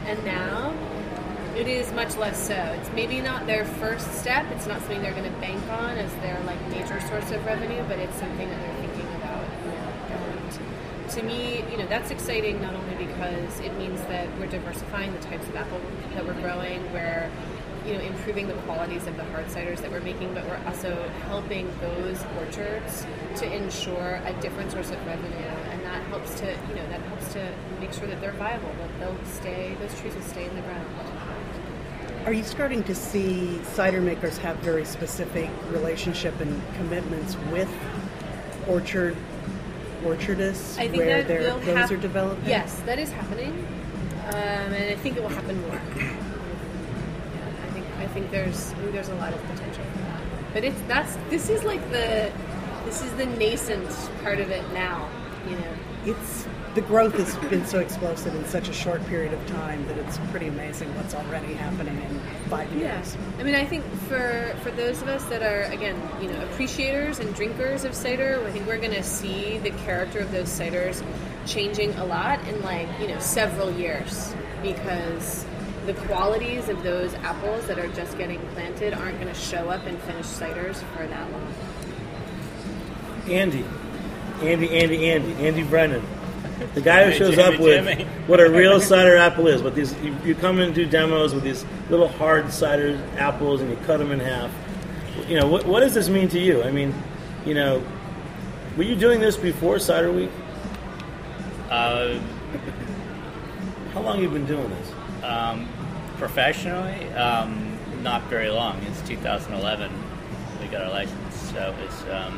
And now it is much less so. It's maybe not their first step. It's not something they're going to bank on as their like major source of revenue, but it's something that they're thinking about. And to me, you know, that's exciting not only because it means that we're diversifying the types of apple that we're growing, we're, you know, improving the qualities of the hard ciders that we're making, but we're also helping those orchards to ensure a different source of revenue, and that helps to, you know, that helps to make sure that they're viable, that they'll stay, those trees will stay in the ground. Are you starting to see cider makers have very specific relationship and commitments with orchard orchardists I think where that they're- will those hap- are developing? Yes, that is happening, um, and I think it will happen more. I think I think there's I think there's a lot of potential for that. But it's that's this is like the this is the nascent part of it now. You know, It's the growth has been so explosive in such a short period of time that it's pretty amazing what's already happening in five years. Yeah, I mean, I think for for those of us that are, again, you know, appreciators and drinkers of cider, I think we're going to see the character of those ciders changing a lot in, like, you know, several years, because the qualities of those apples that are just getting planted aren't going to show up in finished ciders for that long. Andy, Andy, Andy, Andy, Andy Brennan. The guy who Hey, shows Jimmy, up with Jimmy. what a real cider apple is. What these you, you come in and do demos with these little hard cider apples, and you cut them in half. You know, what, what does this mean to you? I mean, you know, were you doing this before Cider Week? Uh, How long have you been doing this? um, professionally, um, not very long. It's two thousand eleven. We got our license, so it's. Um,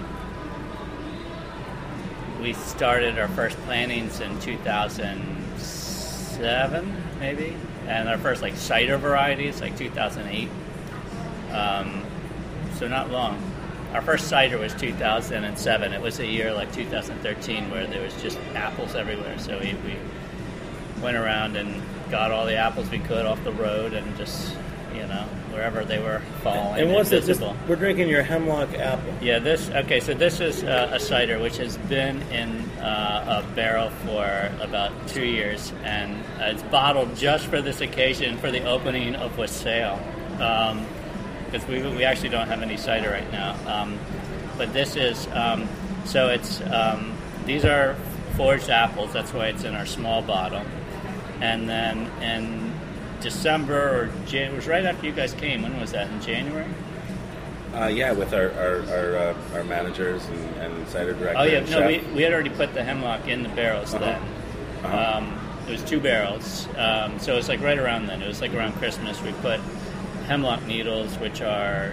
we started our first plantings in two thousand seven, maybe, and our first like cider varieties like two thousand eight. Um, so not long. Our first cider was two thousand seven. It was a year like two thousand thirteen where there was just apples everywhere. So we, we went around and got all the apples we could off the road and just, you know, wherever they were falling. And what's this? invisible. We're drinking your hemlock apple. Yeah, this, okay, so this is uh, a cider which has been in uh, a barrel for about two years, and uh, it's bottled just for this occasion, for the opening of Wassail, because um, we, we actually don't have any cider right now. Um, but this is, um, so it's, um, these are foraged apples, that's why it's in our small bottle. And then in December, or Jan- it was right after you guys came, when was that, in January? Uh, yeah, with our our our, uh, our managers and, and cider director. Oh yeah, and no, chef. we, we had already put the hemlock in the barrels Uh-huh. then. Uh-huh. Um, it was two barrels, um, so it was like right around then. It was like around Christmas. We put hemlock needles, which are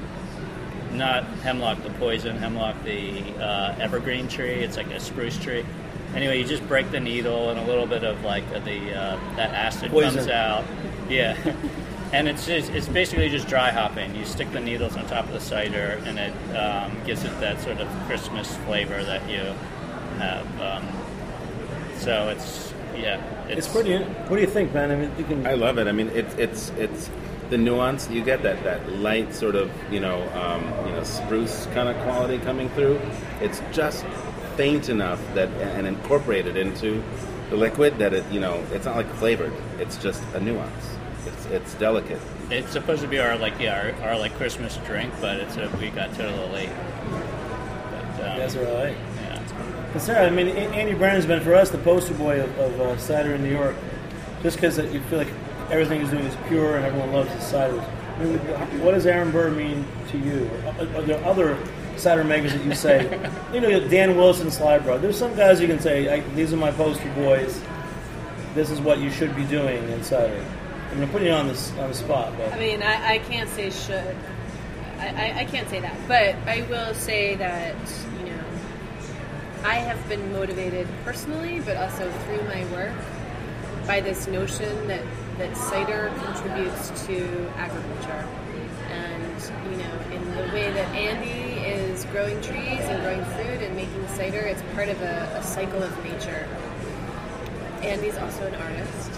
not hemlock the poison, hemlock the uh, evergreen tree. It's like a spruce tree. Anyway, you just break the needle, and a little bit of like the uh, that acid Poison. comes out. Yeah. And it's just, it's basically just dry hopping. You stick the needles on top of the cider, and it um, gives it that sort of Christmas flavor that you have. Um, so it's yeah, It's pretty. What do you think, Ben? I mean, you can. I love it. I mean, it's it's it's the nuance. You get that, that light sort of you know um, you know spruce kind of quality coming through. It's just faint enough that and incorporated into the liquid that it you know it's not like flavored. It's just a nuance. It's it's delicate. It's supposed to be our like yeah our, our like Christmas drink, but it's a, we got to it a little late. But, um, You guys are all right. Yeah. But Sarah, I mean, A- Andy Brennan's been for us the poster boy of, of uh, cider in New York, just because you feel like everything he's doing is pure and everyone loves his ciders. I mean, what does Aaron Burr mean to you? Are, are there other cider makers that you say, you know, Dan Wilson, Slybro? There's some guys you can say, I, these are my poster boys. This is what you should be doing in cider. I'm going to put you on this on the spot, but I mean, I, I can't say should. I, I, I can't say that. But I will say that, you know, I have been motivated personally, but also through my work, by this notion that, that cider contributes to agriculture. And, you know, in the way that Andy is growing trees and growing fruit and making cider, it's part of a, a cycle of nature. Andy's also an artist.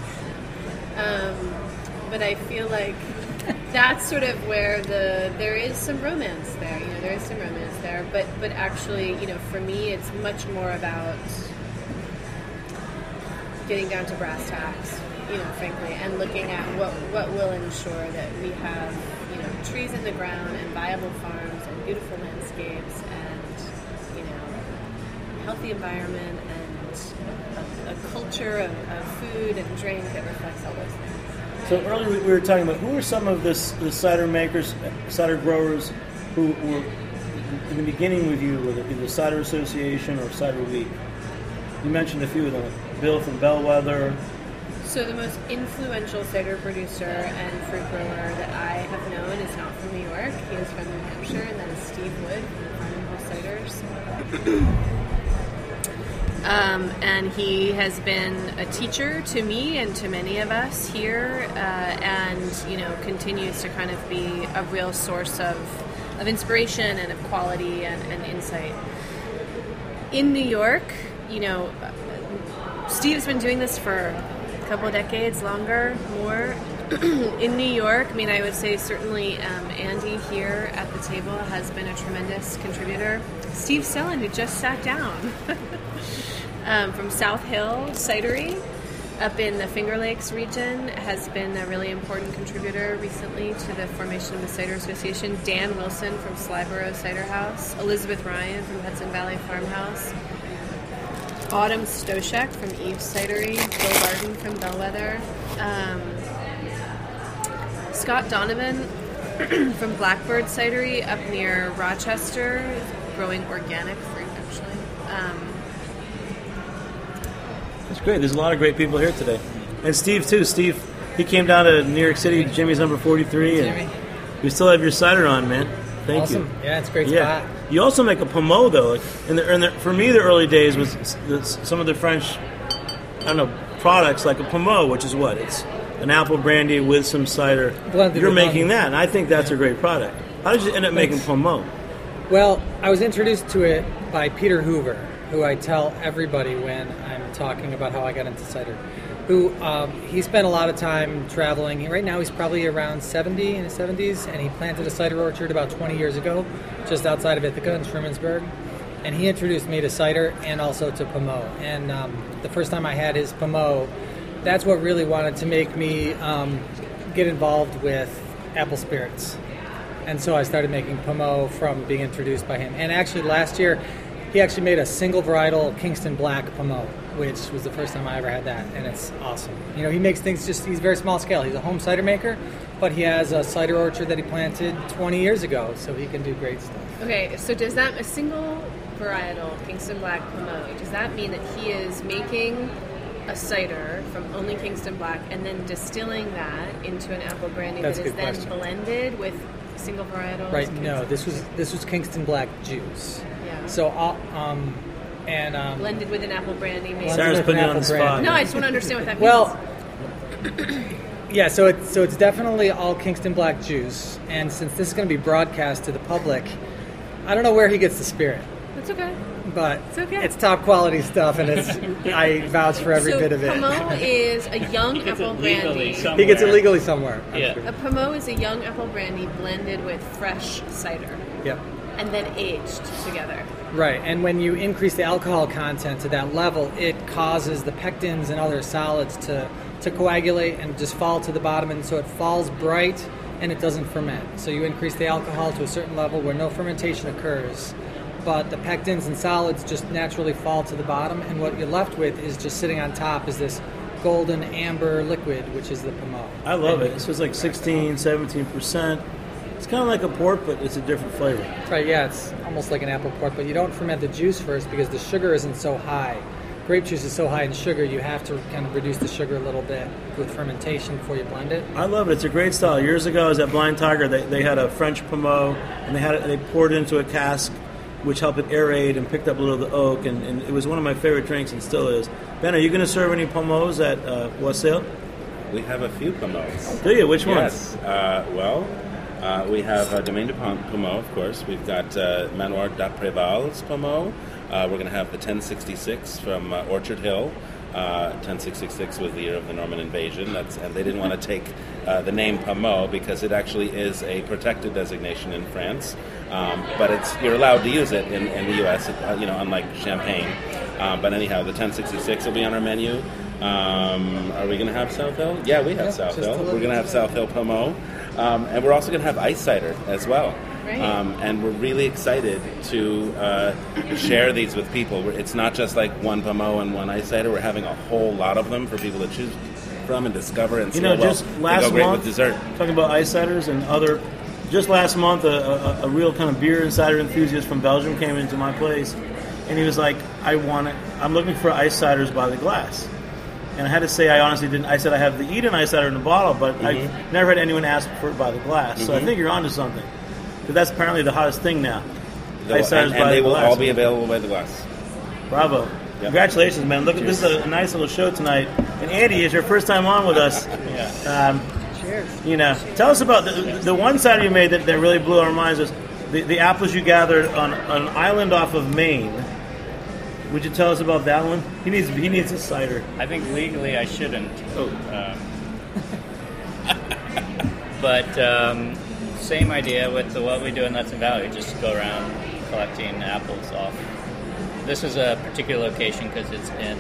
Um, but I feel like that's sort of where the there is some romance there. You know, there is some romance there. But but actually, you know, for me, it's much more about getting down to brass tacks. you know, frankly, and looking at what what will ensure that we have, you know, trees in the ground and viable farms and beautiful landscapes and, you know, healthy environment and a, a culture of, of food and drink that reflects all those things. So earlier we were talking about who are some of this, the cider makers, cider growers who were in the beginning with you, whether it be the Cider Association or Cider Week. You mentioned a few of them. Bill from Bellwether. So the most influential cider producer and fruit grower that I have known is not from New York. He is from New Hampshire, and that is Steve Wood from Farming Whole Ciders. Um, and he has been a teacher to me and to many of us here, uh, and you know continues to kind of be a real source of, of inspiration and of quality and, and insight. In New York, you know, Steve's been doing this for a couple of decades, longer, more. In New York, I mean, I would say certainly um, Andy here at the table has been a tremendous contributor. Steve Sellen, who just sat down um, from South Hill Cidery up in the Finger Lakes region, has been a really important contributor recently to the formation of the Cider Association. Dan Wilson from Slyborough Cider House, Elizabeth Ryan from Hudson Valley Farmhouse, Autumn Stoshek from Eve's Cidery, Bill Barton from Bellwether, um, Scott Donovan from Blackbird Cidery up near Rochester, growing organic fruit, actually. Um, That's great. There's a lot of great people here today. And Steve, too. Steve, he came down to New York City, Jimmy's number forty-three. And Jimmy. we still have your cider on, man. Thank awesome. you. Yeah, it's a great yeah. spot. You also make a pommeau, though. Like in the, in the, for me, the early days was the, some of the French, I don't know, products like a pommeau, which is what? It's an apple brandy with some cider. Blended You're with making onion. that, and I think that's a great product. How did you end up Thanks. making pommeau? Well, I was introduced to it by Peter Hoover, who I tell everybody when I'm talking about how I got into cider. Who um, he spent a lot of time traveling. Right now, he's probably around seventy in his seventies, and he planted a cider orchard about twenty years ago, just outside of Ithaca in Shermansburg. And he introduced me to cider and also to pommeau. And um, the first time I had his pommeau, that's what really wanted to make me um, get involved with apple spirits. And so I started making pommeau from being introduced by him. And actually last year, he actually made a single varietal Kingston Black pommeau, which was the first time I ever had that, and it's awesome. You know, he makes things just, he's very small scale. He's a home cider maker, but he has a cider orchard that he planted twenty years ago, so he can do great stuff. Okay, so does that, a single varietal Kingston Black pommeau, does that mean that he is making a cider from only Kingston Black and then distilling that into an apple brandy That's that a is good then question. blended with single varietals? Right, no, this was this was Kingston Black juice. Yeah. So, uh, um, and... Um, Blended with an apple brandy, maybe. Sarah's putting you on the spot. No, I just want to understand what that means. Well, yeah, so it's, so it's definitely all Kingston Black juice, and since this is going to be broadcast to the public, I don't know where he gets the spirit, That's okay. but It's okay. it's top quality stuff, and it's I vouch for every so bit of it. pommeau is a young He gets apple it legally brandy. somewhere. He gets it legally somewhere. I'm Yeah. sure. A pommeau is a young apple brandy blended with fresh cider Yep. and then aged together. Right, and when you increase the alcohol content to that level, it causes the pectins and other solids to, to coagulate and just fall to the bottom, and so it falls bright and it doesn't ferment. So you increase the alcohol to a certain level where no fermentation occurs, but the pectins and solids just naturally fall to the bottom, and what you're left with is just sitting on top is this golden amber liquid, which is the pommeau. I love it. So it's like sixteen, seventeen percent. It's kind of like a port, but it's a different flavor. Right, yeah, it's almost like an apple port, but you don't ferment the juice first because the sugar isn't so high. Grape juice is so high in sugar, you have to kind of reduce the sugar a little bit with fermentation before you blend it. I love it. It's a great style. Years ago, I was at Blind Tiger. They, they had a French pommeau, and they had it, they poured it into a cask, which helped it aerate and picked up a little of the oak, and, and it was one of my favorite drinks and still is. Ben, are you going to serve any pommeaus at uh, Wassail? We have a few pommeaus. Do you? Which ones? Yes. Uh, well, uh, we have uh, Domaine de Pommeau, of course. We've got uh, Manoir d'Apreval's pommeau. Uh, we're going to have the ten sixty-six from uh, Orchard Hill. Uh, ten sixty-six was the year of the Norman invasion. That's, and they didn't want to take uh, the name pommeau because it actually is a protected designation in France. Um, but it's you're allowed to use it in, in the U S, uh, you know, unlike champagne. Uh, but anyhow, the ten sixty-six will be on our menu. Um, are we going to have South Hill? Yeah, we have Yeah, South just Hill. a little We're going to have bit. South Hill Pommeau. Um, and we're also going to have ice cider as well. Right. Um, and we're really excited to uh, share these with people. We're, it's not just like one Pommeau and one ice cider. We're having a whole lot of them for people to choose from and discover and see. You know, well, just they last go great month, with dessert. talking about ice ciders and other. Just last month, a, a, a real kind of beer and cider enthusiast from Belgium came into my place, and he was like, "I want it. I'm looking for ice ciders by the glass." And I had to say, I honestly didn't. I said I have the Eden ice cider in the bottle, but Mm-hmm. I've never had anyone ask for it by the glass. So I Mhm. think you're onto something, because that's apparently the hottest thing now. They'll- Ice ciders and, by and they the will glass. all be available by the glass. Bravo. Congratulations, man. Look, this is a, a nice little show tonight. And Andy, it's your first time on with us. Um, Cheers. You know, tell us about the, the one cider you made that, that really blew our minds was the, the apples you gathered on, on an island off of Maine. Would you tell us about that one? He needs he needs a cider. I think legally I shouldn't. Oh. Um, but um, same idea with the, what we do in Hudson Valley. We just go around collecting apples off. This is a particular location because it's in.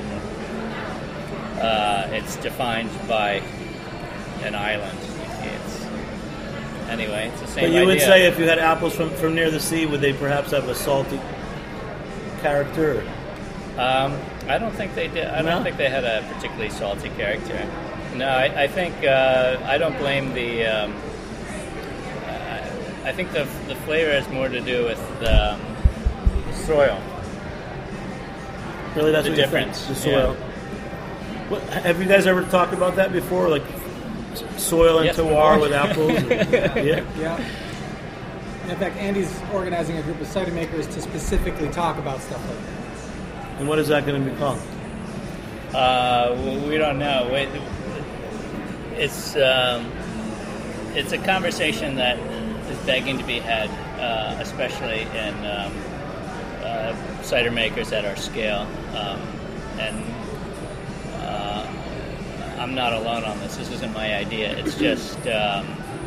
Uh, it's defined by an island. It's, anyway, it's the same But you idea. would say if you had apples from, from near the sea, would they perhaps have a salty character? Um, I don't think they did. I No? don't think they had a particularly salty character. No, I, I think uh, I don't blame the. Um, uh, I think the the flavor has more to do with the um, soil. Really, that's the what you difference. think, the soil. What, have you guys ever talked about that before, like soil and Yes, terroir before. with apples? yeah. Yeah. In fact, Andy's organizing a group of cider makers to specifically talk about stuff like that. And what is that going to be called? Uh, w- we don't know. Wait, It's um, it's a conversation that is begging to be had, uh, especially in um, uh, cider makers at our scale. Um, and uh, I'm not alone on this. This isn't my idea. It's just um,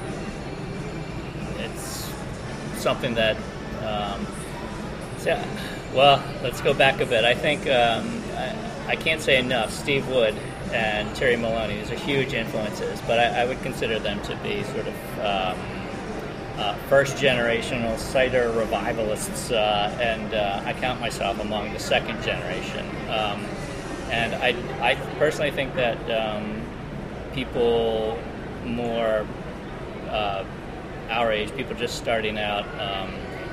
it's something that. Um, so, well, let's go back a bit. I think um, I, I can't say enough. Steve Wood and Terry Maloney, these are huge influences, but I, I would consider them to be sort of um, uh, first-generational cider revivalists, uh, and uh, I count myself among the second generation. Um, and I, I personally think that um, people more uh, our age, people just starting out, um,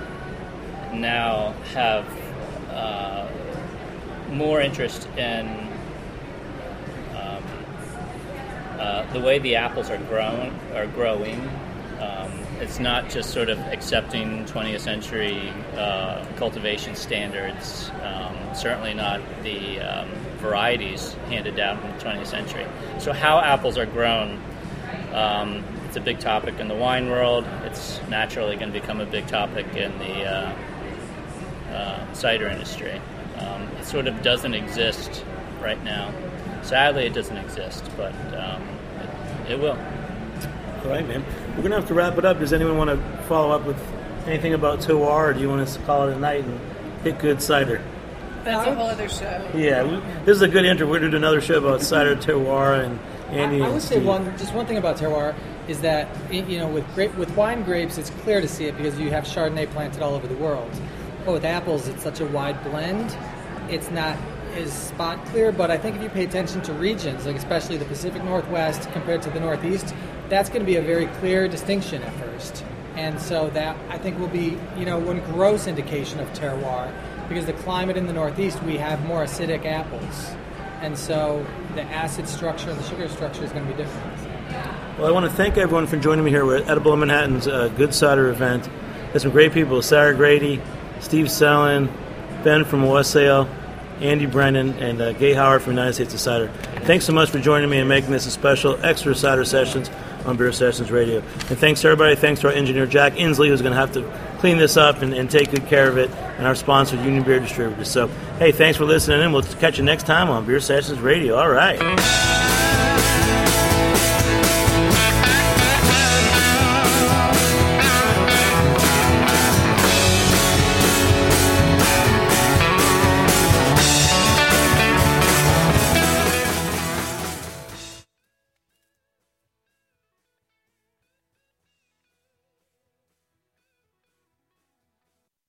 now have uh, more interest in um, uh, the way the apples are grown are growing. Um, it's not just sort of accepting twentieth century uh, cultivation standards. Um, certainly not the um, varieties handed down from the twentieth century. So how apples are grown. Um, it's a big topic in the wine world. It's naturally going to become a big topic in the uh, uh, cider industry. Um, it sort of doesn't exist right now. Sadly, it doesn't exist, but um, it, it will. All right, man. We're going to have to wrap it up. Does anyone want to follow up with anything about terroir, or do you want us to call it a night and hit good cider? That's a whole other show. Yeah, we, this is a good intro. We're going to do another show about cider, terroir, and Andy I, I and would say Steve. one, just one thing about terroir is that, you know, with grape, with wine grapes, it's clear to see it because you have Chardonnay planted all over the world. But with apples, it's such a wide blend. It's not as spot clear, but I think if you pay attention to regions, like especially the Pacific Northwest compared to the Northeast, that's going to be a very clear distinction at first. And so that, I think, will be, you know, one gross indication of terroir, because the climate in the Northeast, we have more acidic apples. And so the acid structure and the sugar structure is going to be different. Well, I want to thank everyone for joining me here. We're at Edible in Manhattan's uh, Good Cider event. There's some great people: Sarah Grady, Steve Sellen, Ben from Wassail, Andy Brennan, and uh, Gay Howard from United States of Cider. Thanks so much for joining me and making this a special extra cider sessions on Beer Sessions Radio. And thanks to everybody. Thanks to our engineer, Jack Inslee, who's going to have to clean this up and, and take good care of it, and our sponsor, Union Beer Distributors. So, hey, thanks for listening, and we'll catch you next time on Beer Sessions Radio. All right.